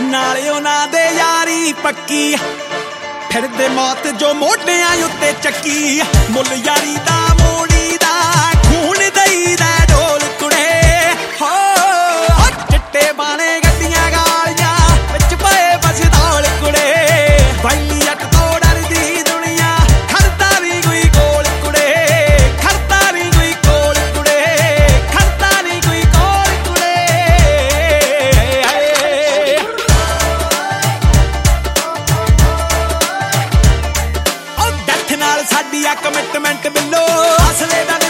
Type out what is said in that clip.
ਨਾਲੇ ਉਹਨਾਂ ਦੇ ਯਾਰੀ ਪੱਕੀ ਫਿਰਦੇ ਮੌਤ ਜੋ ਮੋਢਿਆਂ ਉੱਤੇ ਚੱਕੀ ਮੁੱਲ ਯਾਰੀ ਦਾ ਮੋੜੀ ਦਾ ਖੂਨ ਦਈ ਦਾ ਢੋਲ ਕੁੜੇ ਹੋ ਚਿੱਟੇ ਬਾਣੇ ਗੱਡੀਆਂ ਗਾਲੀਆਂ ਵਿੱਚ ਪਏ ਬਸ ਦੌਲ ਕੁੜੇ ਵੈਲੀ ਅੱਟ ਤੋਂ ਡਰਦੀ ਦੁਨੀਆ ਖੜਦਾ ਨਹੀਂ ਕੋਈ ਕੋਲ ਕੁੜੇ ਖੜਦਾ ਨਹੀਂ ਕੋਈ ਕੋਲ ਕੁੜੇ ਖੜਦਾ ਨਹੀਂ ਕੋਈ ਕੋਲ ਕੁੜੇ ਉਹ ਡੈਥ ਨਾਲ ਸਾਡੀ ਆ ਕਮਿਟਮੈਂਟ ਬਿੱਲੋ ਅਸਲੇ ਦਾ